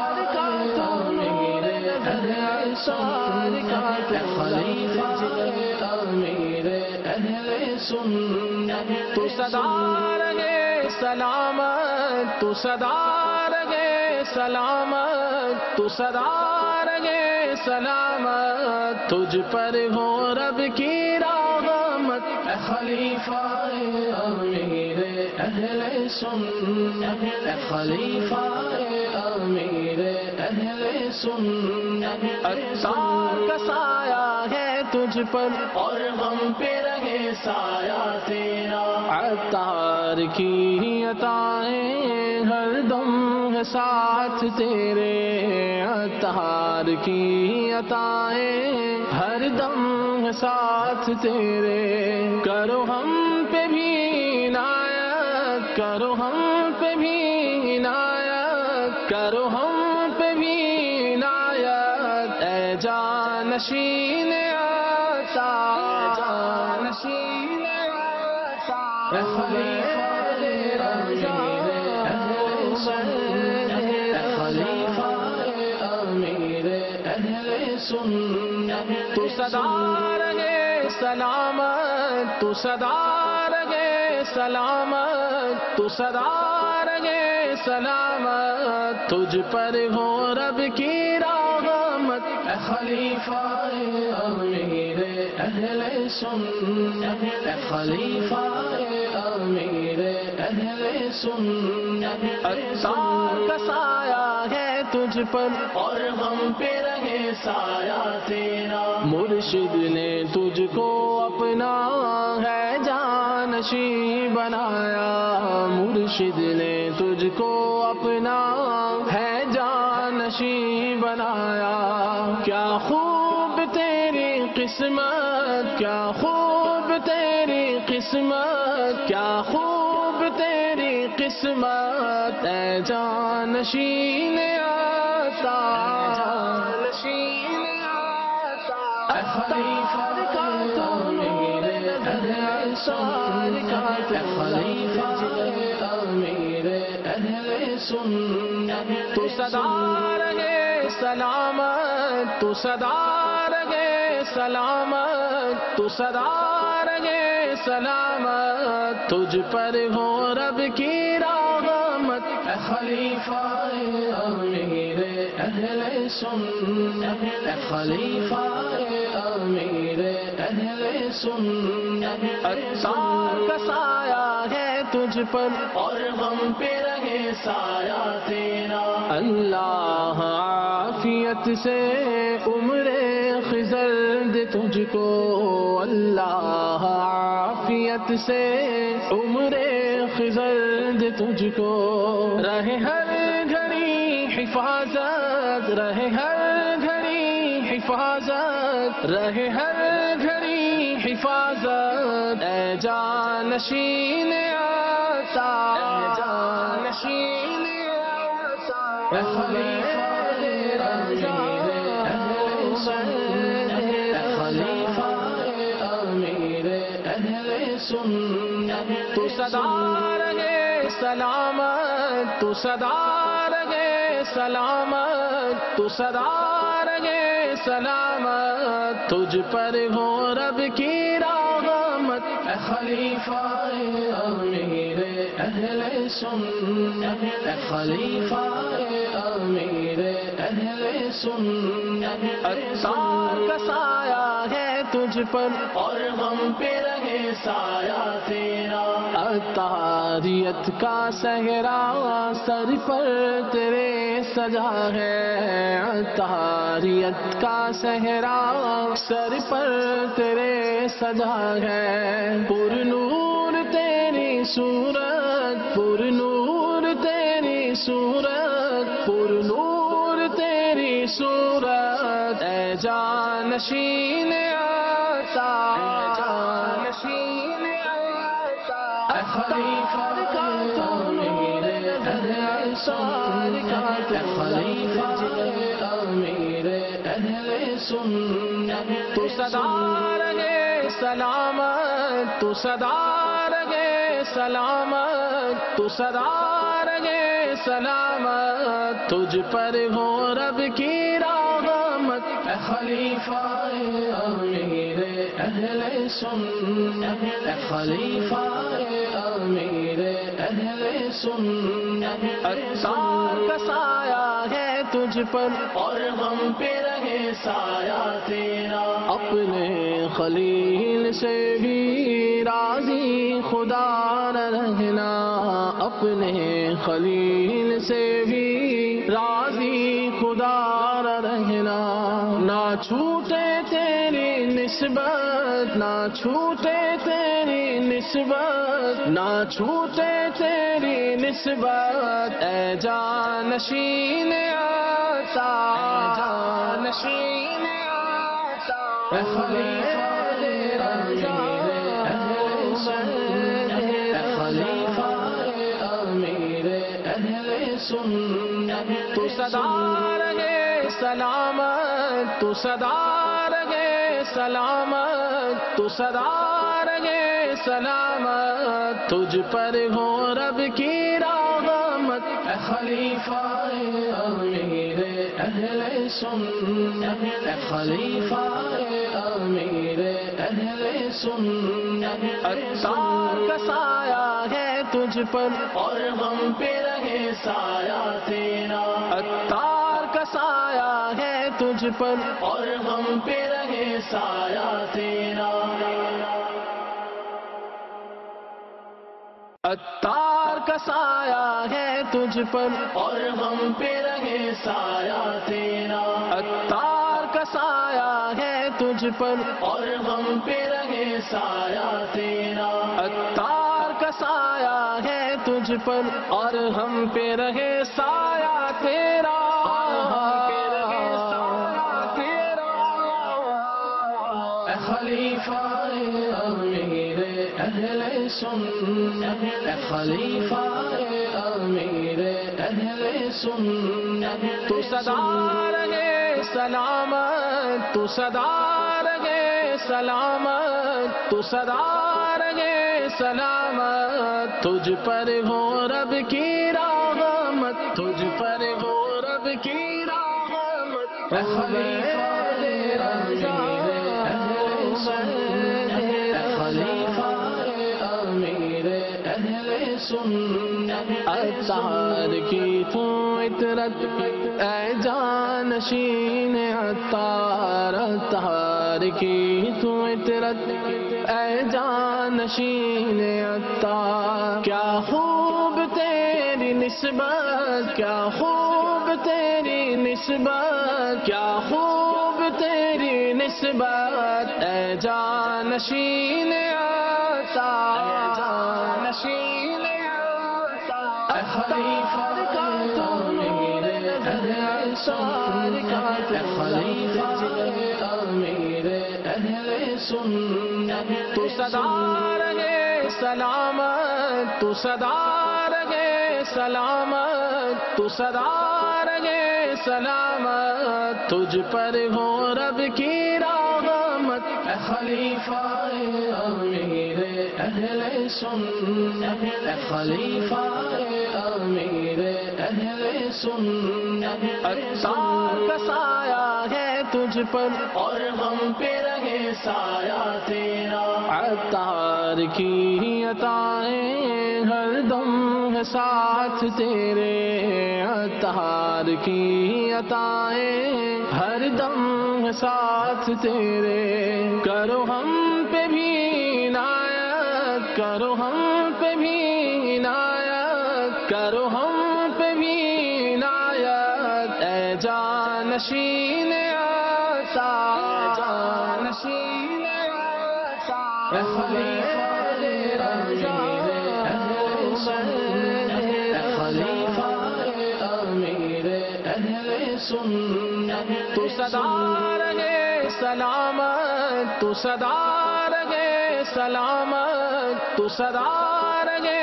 امیر اہل سنت، اے خلیفہ امیر اہل سنت. تو سدا رہے سلامت، تو سدا رہے سلامت، تو سدا رہے سلامت، تجھ پر ہو رب کی رحمت. اے خلیفہ امیر اہل سنت، اے خلیفہ امیر اہل سنت. عطار کا سایہ ہے تجھ پر اور ہم پہ رہے سایہ تیرا. عطار کی عطائیں ہر دم ہے ساتھ تیرے، عطار کی عطائیں ہر دم ہے ساتھ تیرے. کرو ہم پہ بھی عنایت، کرو ہم پہ بھی عنایت، کرو ہم پہ بھی عنایت، اے جانشین عطا، جانشین عطا. اے خلیفہ تیرا امیر اہل سنت، اے خلیفہ امیر اہل سنت. تو سدا رہے سلامت، تو سدا رہے سلامت، تو سدا رہے سلامت، تجھ پر ہو رب کی رحمت. اے خلیفہ امیر اہل سنت، اے خلیفہ امیر اہل سنت. عطار کا سایہ ہے تجھ پر اور ہم پہ رہے سایہ تیرا. مرشد نے تجھ کو اپنا ہے جانشین بنایا، مرشد نے تجھ کو اپنا ہے جانشین بنایا. کیا خوب تیری قسمت، کیا خوب تیری قسمت، اے جانشین آتا، جانشین آتا، اے خلیفہ کا تو میرے اہل سنت، اے خلیفہ امیر اہل سنت، تو سدا رہے سلامت، تو سدا رہے سلامت، تو سدا رہے سلامت، تجھ پر ہو رب کی رحمت، اے خلیفہ امیر اہل سنت، اے خلیفہ امیر اہل سنت، اتار کا سایہ ہے تجھ پر اور ہم پہ رہے سایہ تیرا، اللہ عافیت سے عمر خضر دے تجھ کو، اللہ عافیت سے عمر خضر دے تجھ کو، رہے ہر گھڑی حفاظت، رہے ہر گھڑی حفاظت، رہے ہر گھڑی حفاظت، اے جانشین آتا، اے جانشین آتا، اے خلیفہ تو سدا رہے سلامت، تو سدا رہے سلامت، تو سدا رہے سلامت، تجھ پر ہو رب کی رحمت، اے خلیفہ امیر اہل سنت، اے خلیفہ امیر اہل سنت، اتار کا سایہ ہے تجھ پر اور ہم پہ رہے سایہ تیرا، اتاریت کا صحرا سر پر تیرے سجا ہے، اتاریت کا صحرا سر پر تیرے سجا ہے، پر نور تیری صورت، پر نور تیری صورت، پر نور تیری صورت، اے جانشین آتا، اے جانشین آتا، اے خلیفہ کا تو میرے اہل سنت، اے خلیفہ امیر اہل سنت، تو سدا رہے سلامت، تو سدا رہے سلامت، تو سدا رہے سلامت، تجھ پر ہو رب کی رحمت، اے خلیفہ امیر اہل سنت، اے خلیفہ امیر اہل سنت، اتار کا سایہ ہے تجھ پر اور ہم پہ رہے سایہ تیرا، اپنے خلیل سے بھی راضی خدا نہ رہنا، اپنے خلیل سے بھی راضی خدا نہ رہنا، نہ چھوٹے تیری نسبت، نہ چھوٹے تیری نسبت، نہ چھوٹے تیری نسبت، اے جانشین آتا، اے جانشین آتا، اے خلیفہ تو سدا رہے سلامت، تو سدا رہے سلامت، تو سدا رہے سلامت، تجھ پر ہو رب کی رحمت، اے خلیفہ امیر اہل سنت، اے خلیفہ امیر اہل سنت، اتار کا سایہ ہے تجھ پر اور ہم پہ رہے سایہ تیرا، اتار کا سایہ ہے تجھ پر اور ہم پہ رہے سایہ تیرا، اتار کا سایہ ہے تجھ پر اور ہم پہ رہے سایہ تیرا، اتار کا سایہ ہے تجھ پر اور ہم پہ رہے سایہ تیرا، اتار کا سایہ ہے تجھ پر اور ہم پہ رہے سایہ تیرا، اے خلیفہ اہل سنت، اے خلیفہ امیر اہل سنت، تو سدا رہے سلامت، تو سدا رہے سلامت، تو سدا رہے سلامت، تجھ پر ہو رب کی رحمت، تجھ پر ہو رب کی رحمت، اے خلیفہ امیر اہل سنت، اے خلیفہ امیر اہل سنت، عطار کی تو عطرت اے جانشین عطار، عطار کی تو عطرت اے جانشین عطار، کیا خوب تیری نسبت، کیا خوب تیری نسبت، کیا خوب تیری نسبت اے جانشین عطار، اے جانشین عطار، اے خلیفہ امیر اہل سنت، اے خلیفہ امیر اہل سنت، تو سدا رہے سلامت، تو سدا رہے سلامت، تو سدا رہے سلامت، تجھ پر ہو رب کی رحمت، اے خلیفہ امیر اہل سنت، اے خلیفہ امیر اہل سنت، عطار کا سایہ ہے تجھ پر اور ہم پہ رہے سایہ تیرا، عطار کی عطائیں ہر دم ہے ساتھ تیرے، عطار کی عطائیں ہر دم ہے ساتھ تیرے، کرو ہم پہ بھی عنایت، کرو ہم پہ بھی عنایت، کرو ہم پہ بھی عنایت اے جانشین عطار، اے جانشین عطار، اے خلیفہ امیر اہل سنت، اے خلیفہ امیر اہل سنت، تو سدا رہے سلامت، تو سدا رہے سلامت، تو سدا رہے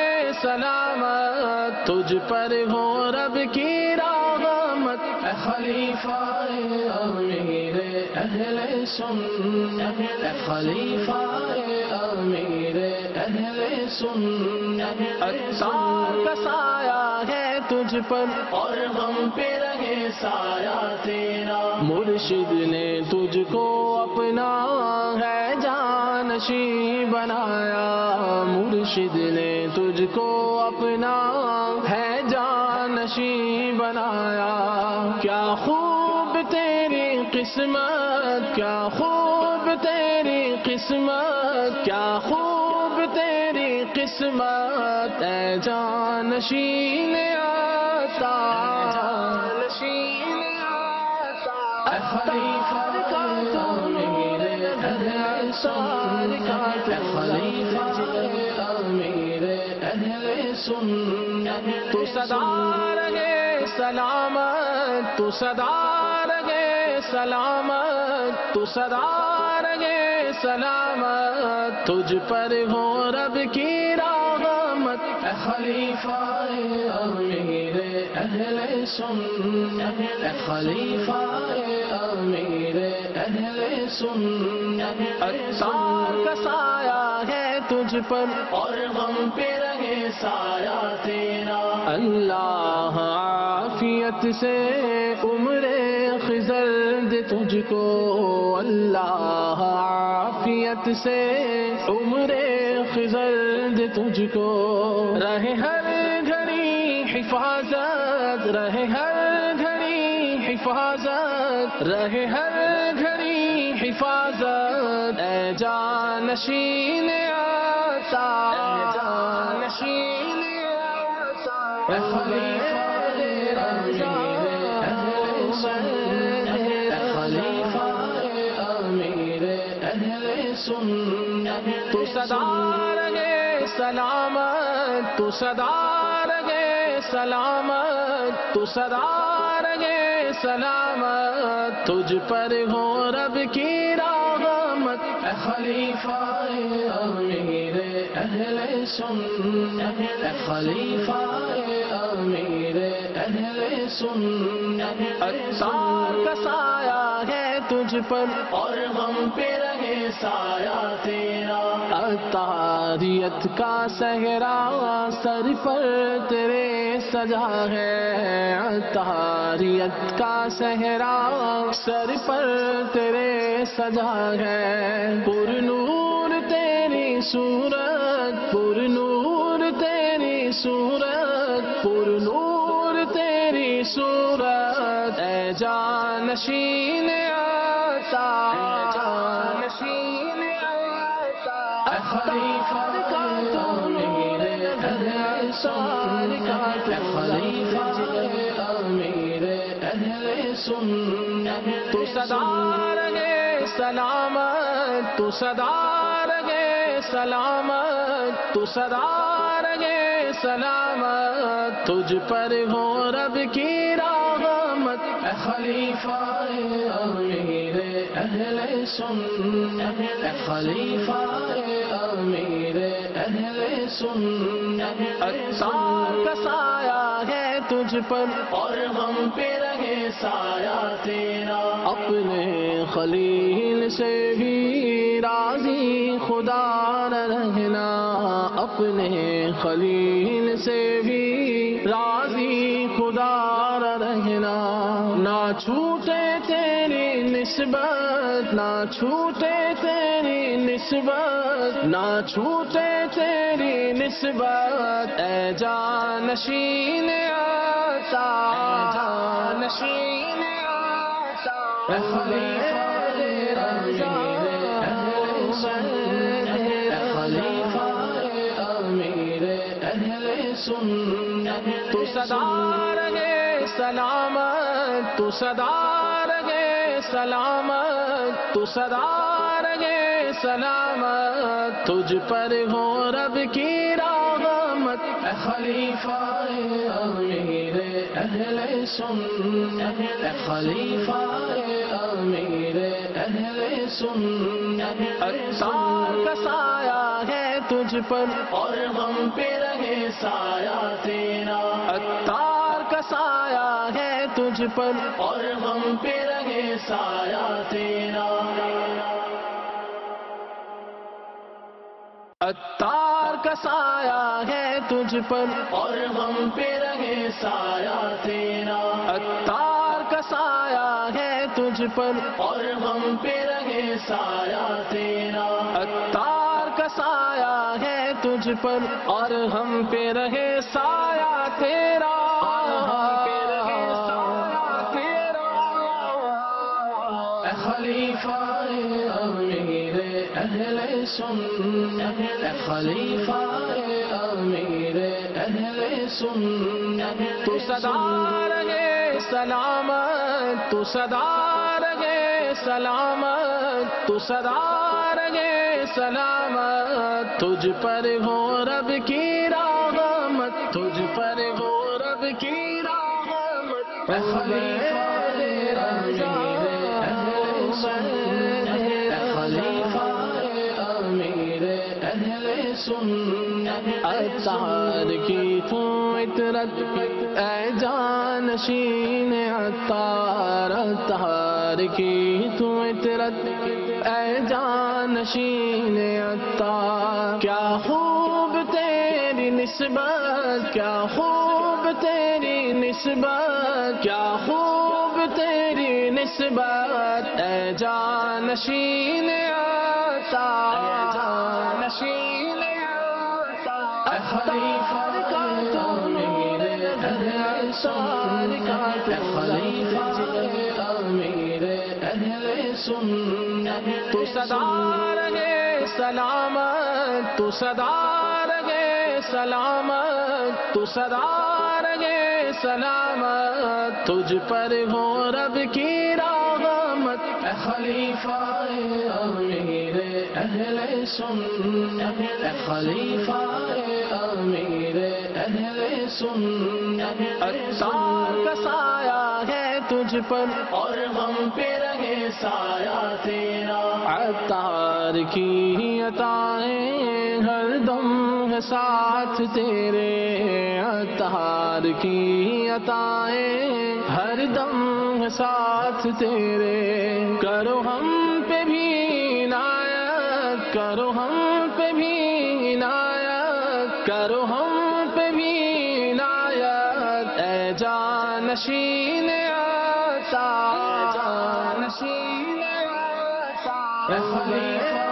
سلامت، تجھ پر ہو رب کی رحمت، اے خلیفہ امیر اہل سنت، اے خلیفہ امیر اہل سنت، عطار کا سایہ ہے تجھ پر اور ہم پہ رہے سایہ تیرا، مرشد نے تجھ کو اپنا ہے جانشین بنایا، مرشد نے تجھ کو اپنا ہے جانشین بنایا، کیا خوب تیری قسمت، کیا خوب تیری قسمت، کیا خوب تیری قسمت اے جانشین عطار، جانشین عطار، اے خلیفہ امیر اہل سنت، اے خلیفہ امیر اہل سنت، تو سدا رہے سلامت، تو سدا رہے سلامت، تو سدا رہے سلامت، تجھ پر ہو رب کی رحمت، اے خلیفہ امیر اہل سنت، اے خلیفہ امیر اہل سنت، عطار کا سایہ ہے تجھ پر اور ہم پہ رہے سایہ تیرا، اللہ عافیت سے عمر خضر دے تجھ کو، اللہ عافیت سے عمر خضر دے تجھ کو، رہے ہر گھڑی حفاظت، رہے ہر گھڑی حفاظت، رہے ہر گھڑی حفاظت اے جانشین عطار، اے جانشین عطار، اے خلیفہ امیر اہل سنت، اے خلیفہ امیر اہل سنت، تو سدا رہے سلامت، تو سدا رہے سلامت، تو سدا رہے سلامت، تجھ پر ہو رب کی رحمت، اے خلیفہ امیر اہل سنت اے خلیفہ امیر اہل سنت عطار کا سایہ ہے تجھ پر اور ہم پہ رہے سایہ تیرا عطاریت کا صحرا سر پر تیرے سجا ہے عطاریت کا صحرا سر پر تیرے سجا ہے پر نور تیری صورت پر نور تیری صورت پر نور تیری صورت اے جانشین عطار نشین اے خلیفہ امیر اہل سنت اے خلیفہ امیر اہل سنت تو صدا رہے سلامت تو صدا رہے سلامت تو صدا رہے سلامت تجھ پر ہو رب کی رحمت اے خلیفہ امیر اہل سنت اے خلیفہ امیر اہل سنت عطار کا سایہ ہے تجھ پر اور ہم پہ رہے سایہ تیرا اپنے خلیل سے بھی راضی خدا نہ رہنا اپنے خلیل سے بھی راضی خدا نہ رہنا نہ چھوٹے تیری نسبت نہ چھوٹے تیری نسبت نہ چھوٹے تیری نسبت اے جانشین عطار جانشین اے خلیفہ امیر اہل سنت اے خلیفہ امیر اہل سنت تو صدا رہے سلامت تو صدا رہے سلامت تو صدا رہے سلامت تجھ پر ہو رب کی رحمت اے خلیفہ امیر اہل سنت اے خلیفہ امیر اہل سنت عطار کا سایہ ہے تجھ پر اور ہم پہ رہے سایہ تیرا عطار کا سایہ ہے تجھ پر اور ہم پہ رہے سایہ تیرا عطار کا سایہ ہے تجھ پر اور ہم پہ رہے سایہ تیرا عطار کا سایہ ہے تجھ پر اور ہم پہ رہے سایہ تیرا عطار کا سایہ ہے تجھ پر اور ہم پہ رہے سایہ تیرا اے خلیفہ امیر اہل سنت اے خلیفہ امیر اہل سنت تو صدا رہے سلامت تو صدا رہے سلامت تو صدا رہے سلامت تجھ پر ہو رب کی رحمت تجھ پر ہو رب کی رحمت اے خلیفہ امیر اہل سنت اے خلیفہ امیر اہل سنت عطار کی تو عطرت اے جانشین عطار عطار کی تو عطرت اے جانشین عطار کیا خوب تیری نسبت کیا خوب تیری نسبت کیا خوب تیری نسبت اے جانشین عطار جانشین اے خلیفہ امیر اہل سنت اے خلیفہ امیر اہل سنت تو صدا رہے سلامت تو صدا رہے سلامت تو صدا رہے سلامت تجھ پر ہو رب کی رحمت اے خلیفہ امیر اہل سنت اے خلیفہ امیر اہل سنت عطار کا سایہ ہے تجھ پر اور ہم پہ رہے سایہ تیرا. عطار کی عطائیں ہر دم ہے ساتھ تیرے. عطار کی عطائیں ہر دم ہے ساتھ تیرے. کرو ہم پہ بھی عنایت, کرو ہم پہ بھی عنایت, کرو ہم پہ بھی عنایت. اے جانشین عطا, جانشین عطا, اے خلیفہ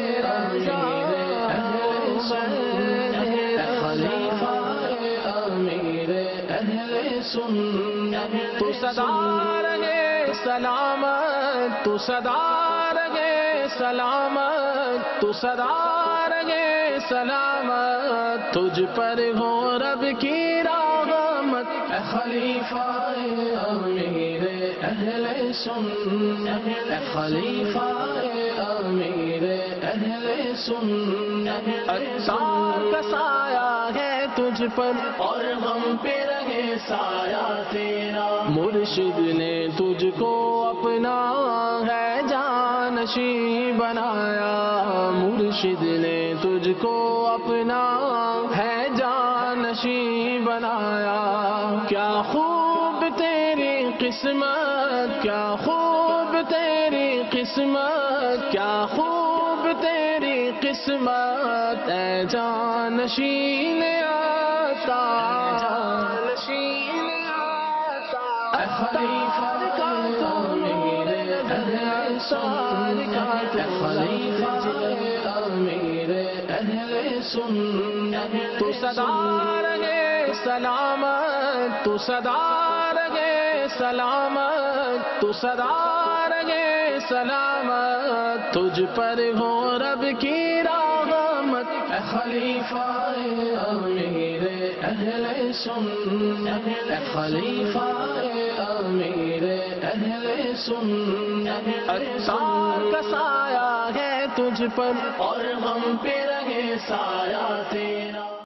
امیر اہل سنت, تو صدا رہے سلامت, تو صدا رہے سلامت, تو صدا رہے سلامت. تجھ پر ہو رب کی رحمت. اے خلیفہ امیر اہل سنت, اے خلیفہ امیر اہل سنت. عطار کا سایہ ہے تجھ پر اور ہم پہ رہے سایہ تیرا. مرشد نے تجھ کو اپنا ہے جانشین بنایا. مرشد نے تجھ کو اپنا ہے جانشین بنایا. کیا خوب تیری قسمت, کیا خوب تیری قسمت, کیا خوب تیری قسمت. اے جانشین عطا, جانشین عطا. اے خلیفہ امیر اہل سنت, اے خلیفہ امیر اہل سنت. تو صدا رہے سلامت, تو صدا رہے سلامت, تو صدا رہے سلامت. تجھ پر ہو رب کی رحمت. اے خلیفہ امیر اہل سنت, اے خلیفہ امیر اہل سنت. عطار کا سایہ ہے تجھ پر اور ہم پہ رہے سایہ تیرا.